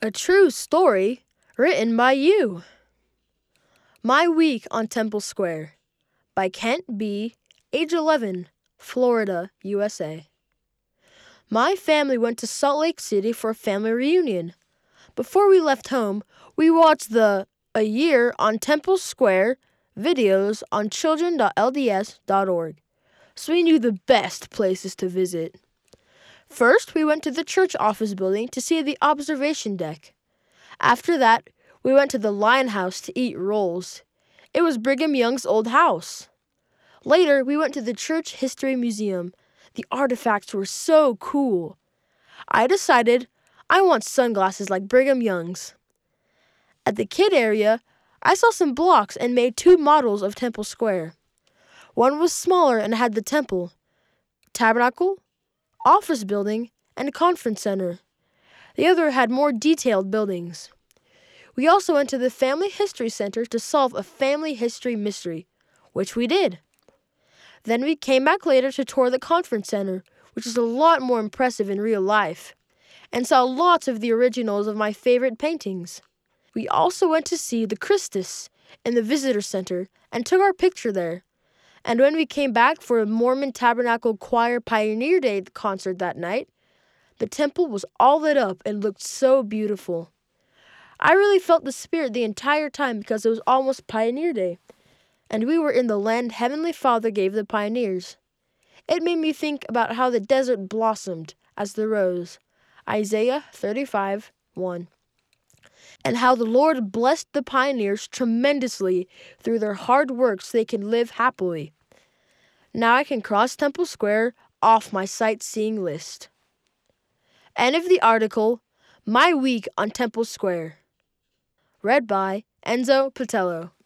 A true story written by you. My Week on Temple Square by Kent B., age 11, Florida, USA. My family went to Salt Lake City for a family reunion. Before we left home, we watched the A Year on Temple Square videos on children.lds.org, so we knew the best places to visit. First, we went to the church office building to see the observation deck. After that, we went to the Lion House to eat rolls. It was Brigham Young's old house. Later, we went to the Church History Museum. The artifacts were so cool. I decided I want sunglasses like Brigham Young's. At the kid area, I saw some blocks and made 2 models of Temple Square. One was smaller and had the temple, tabernacle, office building, and conference center. The other had more detailed buildings. We also went to the Family History Center to solve a family history mystery, which we did. Then we came back later to tour the conference center, which is a lot more impressive in real life, and saw lots of the originals of my favorite paintings. We also went to see the Christus in the visitor center and took our picture there. And when we came back for a Mormon Tabernacle Choir Pioneer Day concert that night, the temple was all lit up and looked so beautiful. I really felt the spirit the entire time because it was almost Pioneer Day, and we were in the land Heavenly Father gave the pioneers. It made me think about how the desert blossomed as the rose, Isaiah 35:1, and how the Lord blessed the pioneers tremendously through their hard work so they can live happily. Now I can cross Temple Square off my sightseeing list. End of the article, My Week on Temple Square. Read by Enzo Patello.